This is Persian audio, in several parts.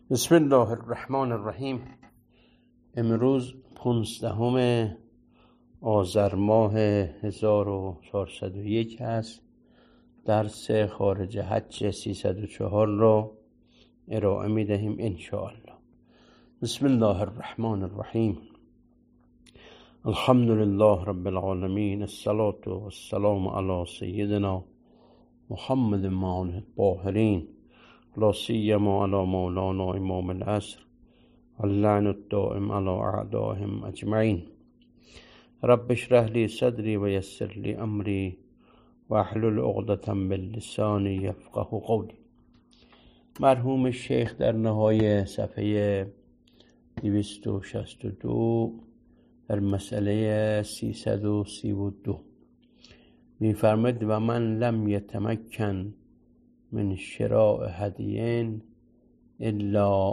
بسم الله الرحمن الرحیم. امروز 15 آذر ماه 1401 هست. درس خارج حج 304 را ارائه می دهیم انشاءالله. بسم الله الرحمن الرحیم. الحمد لله رب العالمین، الصلاة والسلام علی سیدنا محمد معانه الطاهرین، لا سیما علی مولانا امام العصر، اللعن الدائم على اعدائهم اجمعین. رب اشرح لی صدری و یسر لی امری واحلل عقدة من لسانی یفقه قولی. مرحوم شیخ در نهای صفحه 262 در مسئله 332 می‌فرماید و من لم یتمکن من شراء هدیین الا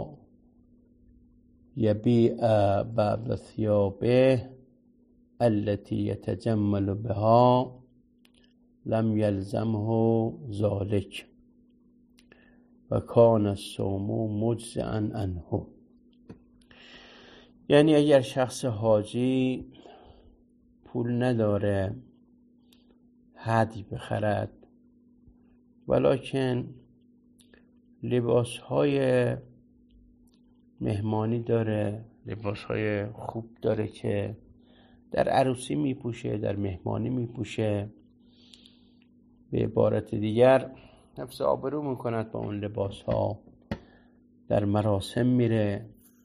یبیع بعض ثیابه التي یتجمل بها لم یلزمه ذلك و کان الصوم مجزئا عنه. یعنی اگر شخص حاجی پول نداره هدی بخرد ولکن لباسهای مهمانی داره، لباسهای خوب داره که در عروسی میپوشه، در مهمانی میپوشه، به عبارت دیگر حفظ آبرو میکند با اون لباسها، در مراسم میره،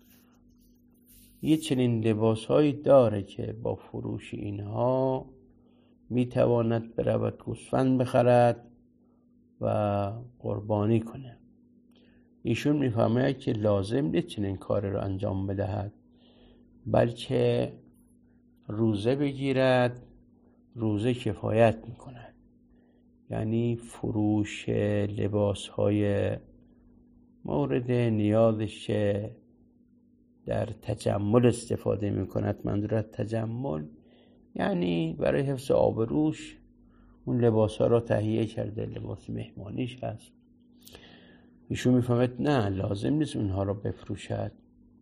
یه چنین لباسهایی داره که با فروش اینها میتواند برود گوسفند بخرد و قربانی کنه. ایشون میفهمه که لازم نیست چنین کار رو انجام بدهد، بلکه روزه بگیرد، روزه کفایت میکند. یعنی فروش لباس های مورد نیازش که در تجمل استفاده میکند، منظور از تجمل یعنی برای حفظ آبروش اون لباس ها را تهیه کرده، لباس مهمانیش هست. ایشون میفهمد نه، لازم نیست اونها را بفروشد،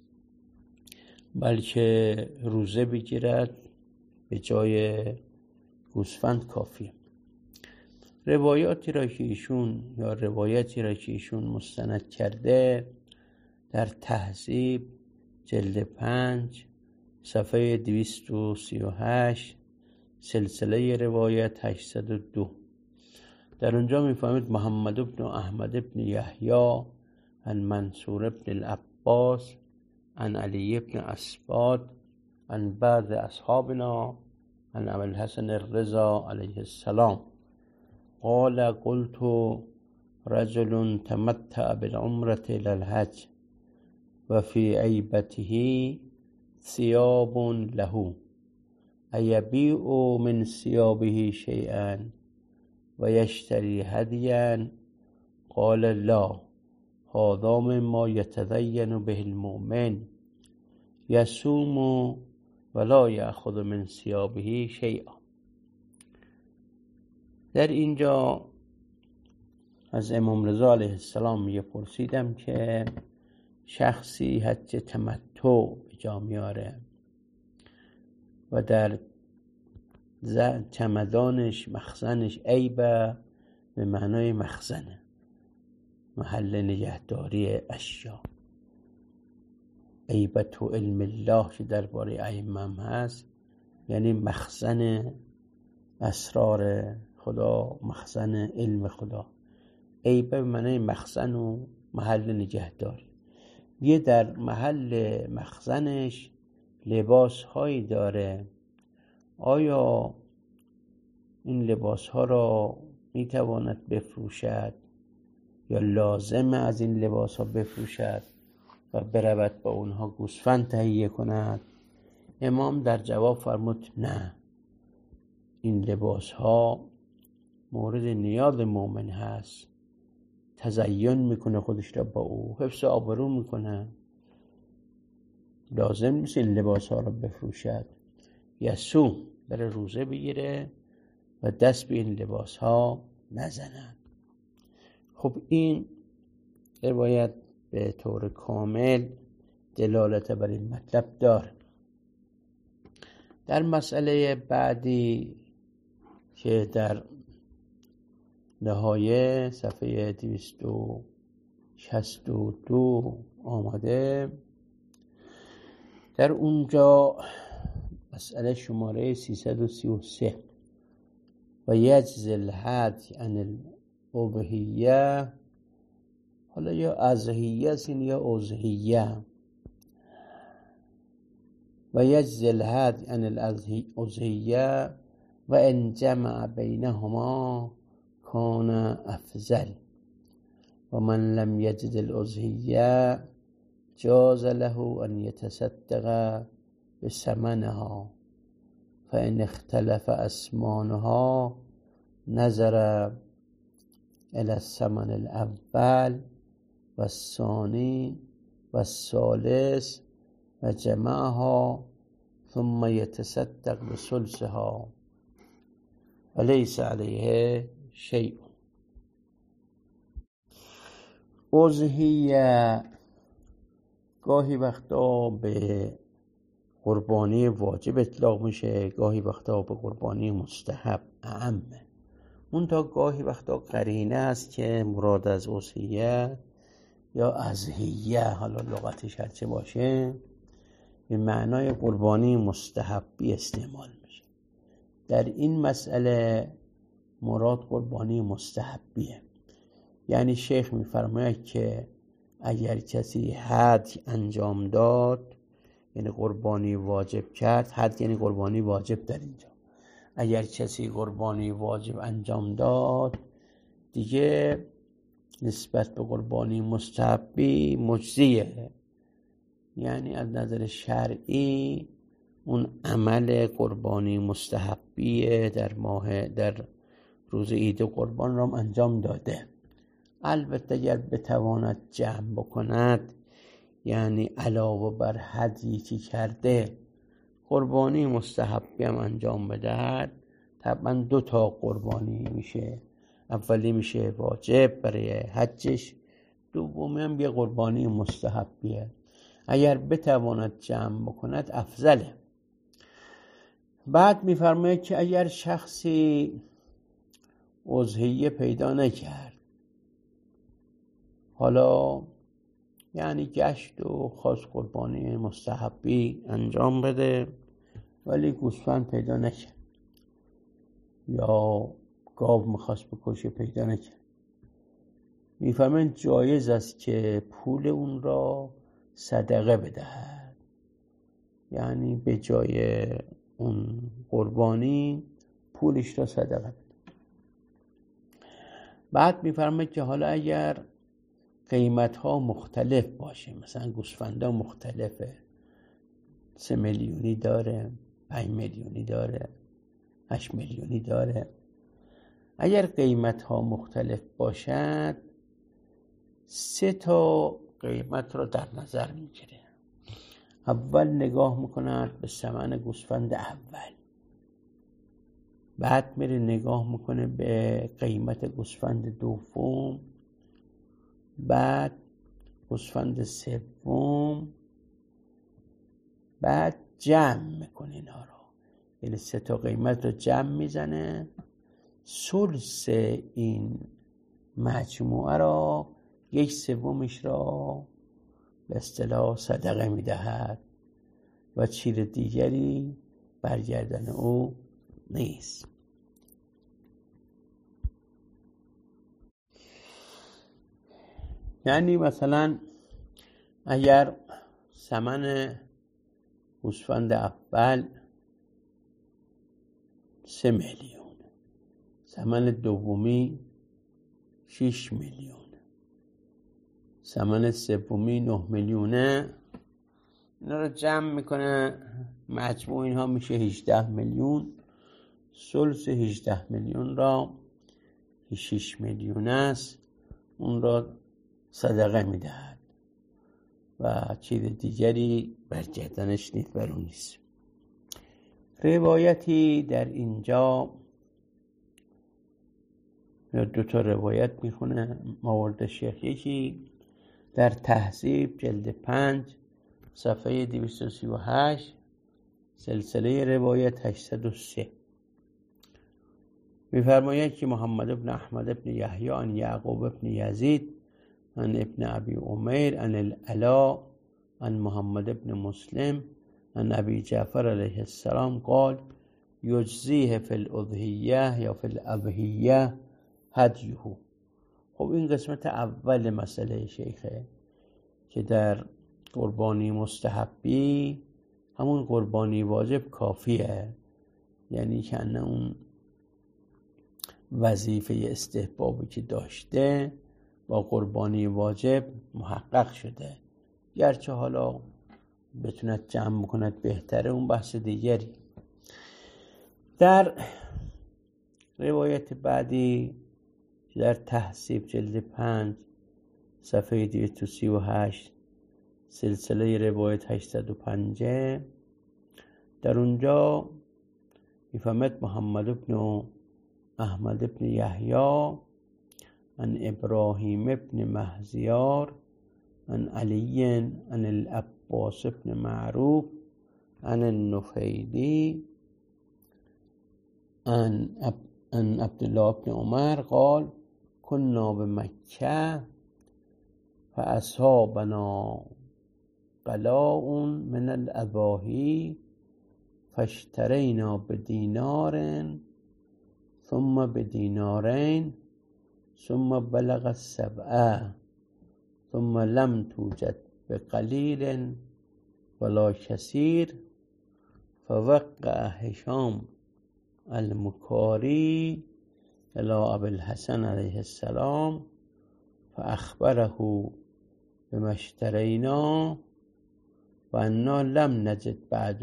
بلکه روزه بگیرد، به جای گوسفند کافیه. روایتی را که ایشون مستند کرده در تهذیب جلد 5 صفحه 238 سلسله روایت 802 در اونجا میفهمید محمد بن احمد بن یحیی عن منصور بن العباس عن علی بن اسباد عن بعض اصحابنا عن ابی الحسن الرضا علیه السلام قال قلت رجل تمتع بالعمرة الى الحج و فی عیبته ثياب له ایبیع من ثيابه شیئا و یشتری هدیا؟ قال لا، هذا مما یتدین به المؤمن یصوم ولا یأخذ من ثيابه شیئا. در اینجا از امام رضا علیه السلام پرسیدم که شخصی حج تمتع به جا میاره و در چمدانش، مخزنش، عیبه به معنای مخزنه، محل نگهداری اشیا. عیبت و علم الله که درباره ائمه هست، یعنی مخزن اسرار خدا، مخزن علم خدا. عیبه به معنای مخزن و محل نگهداری. یه در محل مخزنش لباس هایی داره، آیا این لباس ها را میتواند بفروشد یا لازم از این لباس ها بفروشد و برود با اونها گوسفند تهیه کند؟ امام در جواب فرمود نه، این لباس ها مورد نیاز مؤمن هست، تزین میکنه خودش را با او، حفظ آبرو میکنه، لازم نیست این لباس ها را بفروشد. یصوم، بره روزه بگیره و دست به این لباس ها نزنن. خب این روایت به طور کامل دلالت بر این مطلب داره. در مسئله بعدی که در نهایه صفحه 262 آمده، در اونجا مسئله شماره 333 و یجزی الهدی عن الاضحیه، حالا یا اضحیه یا اضحیه، و یجزی الهدی عن الاضحیه و ان جمع بینهما کان افضل و من لم یجد الاضحیه جاز له ان یتصدق بثمنها فان اختلف اسمانها نظر الى الثمن الاول و الثانی و الثالث و جمعها ثم یتصدق بثلثها و لیس علیه شیء. اضحیه گاهی وقتا به قربانی واجب اطلاق میشه، گاهی وقتا به قربانی مستحب اعمه. منتها گاهی وقتا قرینه است که مراد از اضحیه یا اضحیه، حالا لغتش هرچه باشه، به معنای قربانی مستحبی استعمال میشه. در این مسئله مراد قربانی مستحبیه. یعنی شیخ میفرماید که اگر کسی حد انجام داد، یعنی قربانی واجب کرد، حد یعنی قربانی واجب در اینجا، اگر کسی قربانی واجب انجام داد دیگه نسبت به قربانی مستحبی مجزیه. یعنی از نظر شرعی اون عمل قربانی مستحبیه در روز عید قربان را انجام داده. البته اگر بتواند جمع بکند، یعنی علاوه بر هدیی که کرده قربانی مستحبی هم انجام بدهد، طبعا 2 قربانی میشه. اولی میشه واجب برای حجش، دومی هم یه قربانی مستحبیه. اگر بتواند جمع بکند افضله. بعد میفرماید که اگر شخصی اضحیه پیدا نکرد، حالا یعنی گشت و خواست قربانی مستحبی انجام بده ولی گوسفند پیدا نکرد، یا گاو میخواست بکشه پیدا نکرد، میفهمن جایز است که پول اون را صدقه بدهد. یعنی به جای اون قربانی پولش را صدقه بده. بعد میفرماید که حالا اگر قیمت ها مختلف باشه، مثلا گوسفند ها مختلفه، 3 میلیونی داره، 5 میلیونی داره، 8 میلیونی داره، اگر قیمت ها مختلف باشد 3 قیمت رو در نظر میگیره. اول نگاه میکند به ثمن گوسفند اول، بعد میره نگاه میکنه به قیمت گوسفند دوم، بعد گوسفند سوم، بعد جمع میکنه اینا رو، یعنی 3 قیمت رو جمع میزنه، ثلث این مجموعه را 1/3 را به اصطلاح صدقه میدهد و چیز دیگری برگردن او نیست. یعنی مثلا اگر ثمن گوسفند اول 3 میلیون، ثمن دومی 6 میلیون، ثمن سومی 9 میلیونه، اینا رو جمع میکنه، مجموع اینها میشه 18 میلیون. ثلث 18 میلیون را 6 میلیون است، اون را صدقه میدهد و چیز دیگری برگردنش نیست، بر اون نیست. روایتی در اینجا یا 2 روایت میخونه موارد شیخ. یکی در تهذیب جلد 5 صفحه 238 سلسله روایت 803 می‌فرماید که محمد ابن احمد ابن یحیی عن یعقوب ابن یزید عن ابن ابی عمیر عن العلا عن محمد ابن مسلم عن ابی جعفر علیه السلام قال یجزیه فی الاضحیه یا فی الاضحیه هدیه. خب این قسمت اول مسئله شیخه که در قربانی مستحبی همون قربانی واجب کافیه، یعنی که اون وظیفه استحبابی که داشته با قربانی واجب محقق شده، گرچه حالا بتوند جمع کند بهتره، اون بحث دیگری. در روایت بعدی در تهذیب جلد 5 صفحه 238 سلسله روایت 805 در اونجا میفهمد محمد ابن احمد ابن یحیی عن ابراهیم ابن مهزیار عن علی عن العباس ابن معروف عن النفیلی عن عبدالله ابن عمر قال كنا بمکه فاصابنا قلاء من الاضاحی فاشترینا بدینار ثم بدینارین ثم بلغ السبع ثم لم توجد بقلیل ولا کثیر فوقع هشام المکاری الى ابی الحسن علیه السلام فاخبره بما اشترینا و انا لم نجد بعد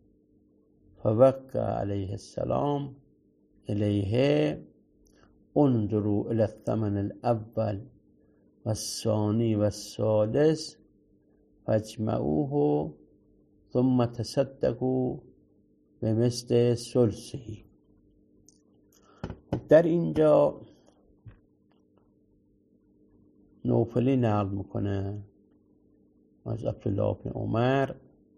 فوقع علیه السلام الیه انظروا الى الثمن الاول والثانی والثالث فاجمعوه ثم تصدقوا بمثل ثلثه. در اینجا نوفلی نقل میکنه از عبدالله بن عمر،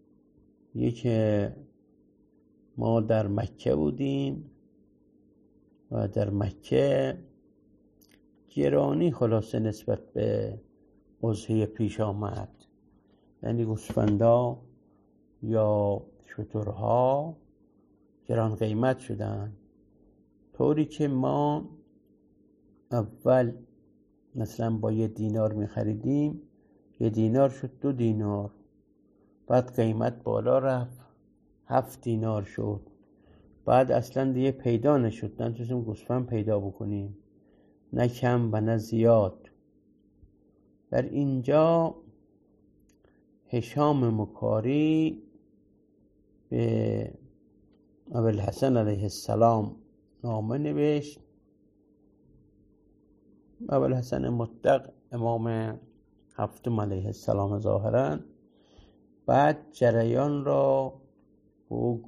که ما در مکه بودیم و در مکه گرانی خلاصه نسبت به اضحیه پیش آمد، یعنی گوسفندا یا شترها گران قیمت شدن، طوری که ما اول مثلا با 1 دینار می‌خریدیم، 1 دینار شد 2 دینار، بعد قیمت بالا رفت 7 دینار شد، بعد اصلا دیگه پیدا نشد، نتونستیم گوسفند پیدا بکنیم، نه کم و نه زیاد. در اینجا هشام مکاری به ابوالحسن علیه السلام نامه نوشت. ابوالحسن مطلق امام هفتم علیه السلام ظاهرا، بعد جریان را به او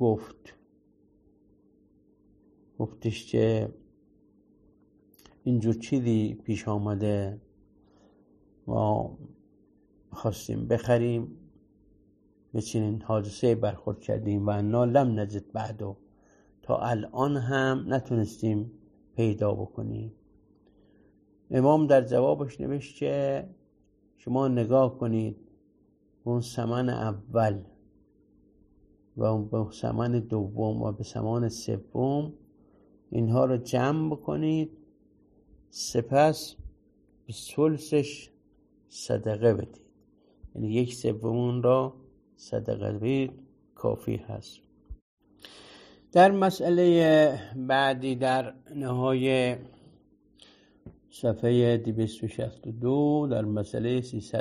گفتش که اینجور چیزی پیش آمده، ما خواستیم بخریم، به چنین حادثه برخورد کردیم و انا لم نجد بعدو، تا الان هم نتونستیم پیدا بکنیم. امام در جوابش نوشت که شما نگاه کنید اون ثمن اول و به ثمن دوم و به ثمن سوم، اینها رو جمع بکنید، سپس به ثلثش صدقه بدید، یعنی 1/3 را صدقه بدید کافی هست. در مسئله بعدی در نهای صفحه 262 در مسئله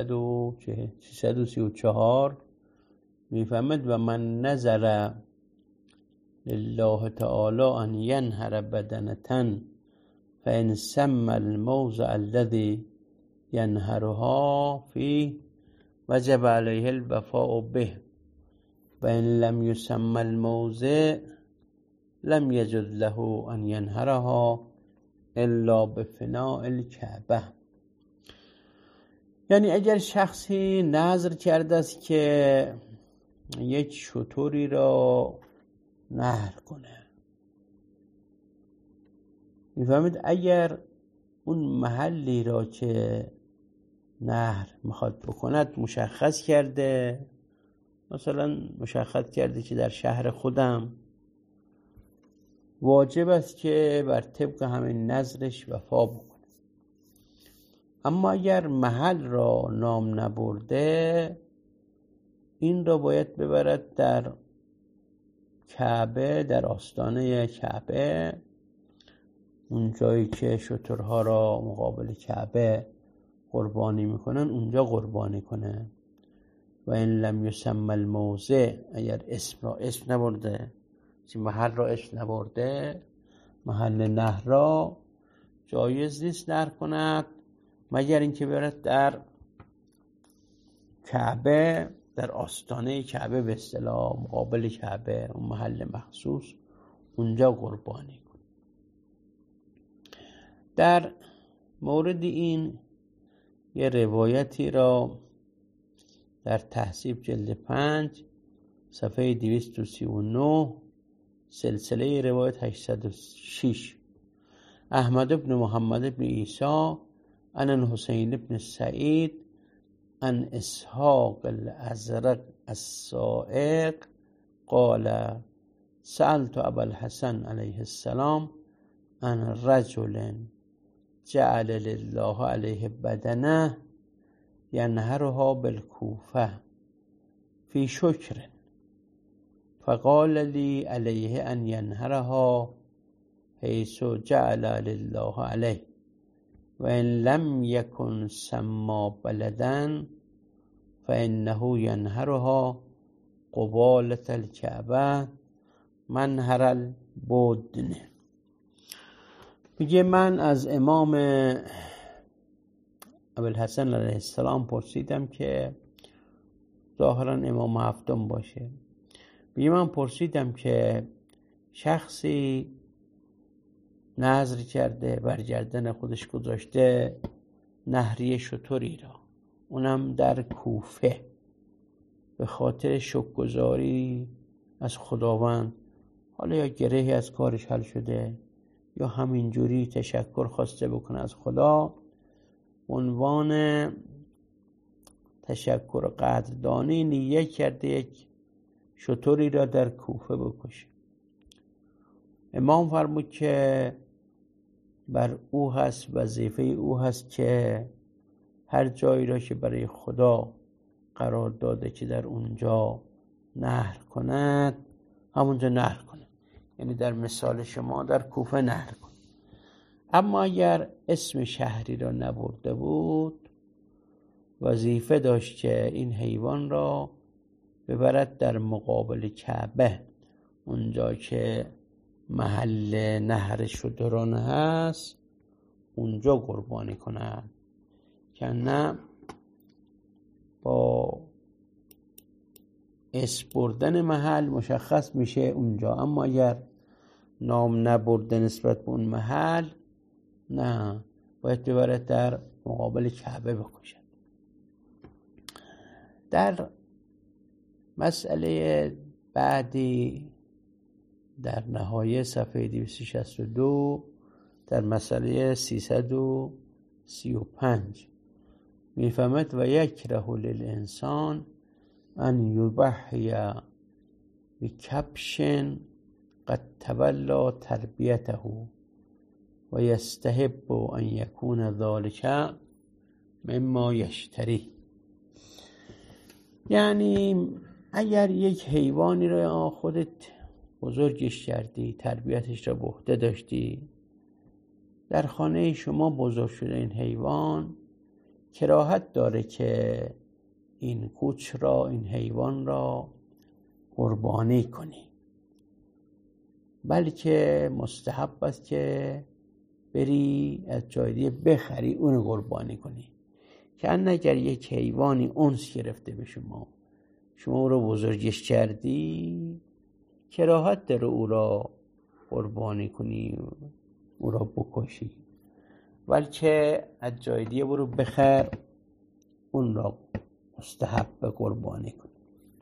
334 میفهمد و من نظر لله تعالی ان ینهر بدنة فان سمى الموضع الذي ینهرها فيه وجب علیه الوفاء به و ان لم یسمى الموضع لم یجوز له ان ینهرها الا بفناء الکعبه. یعنی اگر شخصی نذر کرده است که یک شتری را نحر کنه، میفهمید؟ اگر اون محلی را که نحر میخواد بکند مشخص کرده، مثلا مشخص کرده که در شهر خودم، واجب است که بر طبق همین نذرش وفا بکنه. اما اگر محل را نام نبرده، این را باید ببرد در کعبه، در آستانه کعبه، اون جایی که شترها را مقابل کعبه قربانی میکنن، اونجا قربانی کنه. و این لم یسمى الموضع، اگر اسم نبرده، محل را اسم نبرده، محل نحر را، جایز نیست نحر کند مگر اینکه برد در کعبه، در آستانه کعبه، به اصطلاح مقابل کعبه، اون محل مخصوص، اونجا قربانی کن. در مورد این یه روایتی را در تهذیب جلد 5 صفحه 239 سلسله روایت 806 احمد بن محمد بن عیسی عن الحسین بن سعید عن اسحاق الازرق السائق قال سألت ابا الحسن علیه السلام عن رجل جعل لله علیه بدنه ینهرها بالکوفه فی شکر، فقال لی علیه ان ینهرها حیث جعل لله علیه، و ان لم یکن سما بلدا فانه ینهرها قبالة الکعبه منهر البدن. میگه من از امام ابوالحسن علیه السلام پرسیدم که ظاهرا امام هفتم باشه. میگه من پرسیدم که شخصی نذر کرده، بر گردن خودش گذاشته نحری شتری را، اونم در کوفه، به خاطر شکرگزاری از خداوند، حالا یا گرهی از کارش حل شده یا همینجوری تشکر خواسته بکنه از خدا، عنوان تشکر و قدردانی نیت کرده یک شتری را در کوفه بکشه. امام فرمود که بر او هست، وظیفه او هست که هر جایی را که برای خدا قرار داده که در اونجا نحر کند، همونجا نحر کند. یعنی در مثال شما در کوفه نحر کند. اما اگر اسم شهری را نبرده بود، وظیفه داشت که این حیوان را ببرد در مقابل کعبه، اونجا که محل نحر شتران هست، اونجا قربانی کند، که نه با اسم بردن محل مشخص میشه اونجا. اما اگر نام نبرده نسبت به اون محل، نه، باید ببرد در مقابل کعبه بکشد. در مسئله بعدی در نهایه صفحه 262 در مسئله 335 میفهمد و یکره للانسان ان یضحی بکبش قد تولی تربیته و یستحب ان یکون ذلک مما یشتری. یعنی اگر یک حیوانی را خودت بزرگش کردی، تربیتش را به عهده داشتی، در خانه شما بزرگ شده این حیوان، کراهت داره که این کوچ را، این حیوان را قربانی کنی، بلکه مستحب است که بری از جای دیگه بخری اون قربانی کنی. که اگر یک حیوانی انس گرفته به شما او را بزرگش کردی، کراهت داره او را قربانی کنی، او را بکشی، بلکه از جای دیگه برو بخر اون را مستحب قربانی کنیم.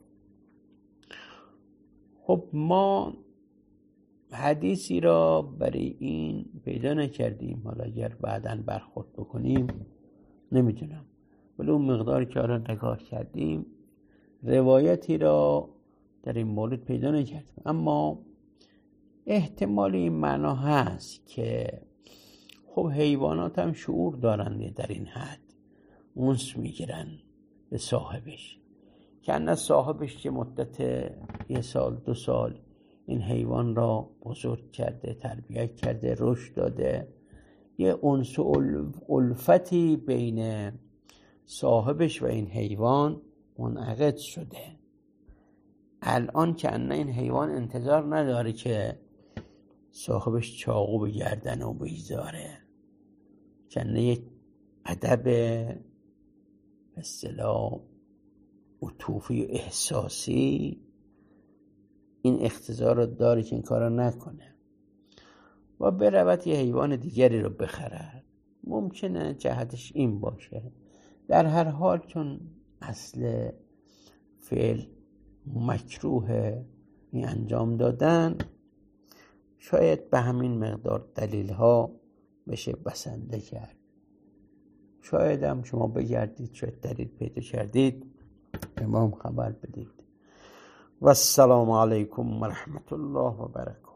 خب ما حدیثی را برای این پیدا نکردیم، حالا اگر بعداً برخورد بکنیم نمیدونم، ولی اون مقداری که حالا نگاه کردیم روایتی را در این مورد پیدا نکردیم. اما احتمال این معنا هست که خب حیوانات هم شعور دارن، در این حد اونس میگیرن به صاحبش، که نه صاحبش که مدت 1 سال 2 سال این حیوان را بزرگ کرده، تربیت کرده، رشد داده، یه انس و الفتی بین صاحبش و این حیوان منعقد شده. الان که نه این حیوان انتظار نداره که صاحبش چاقو به گردن و بگذاره، که نه یک ادب به اصطلاح عطوفی و احساسی این اقتضا رو داره که این کارا نکنه و برود یه حیوان دیگری رو بخره. ممکنه جهتش این باشه. در هر حال چون اصل فعل مکروه این انجام دادن، شاید به همین مقدار دلیل ها بشه بسنده کرد. شاید هم شما بگردید، شاید دلیل پیدا کردید، به ما هم خبر بدید. و السلام علیکم و رحمت الله و برکاته.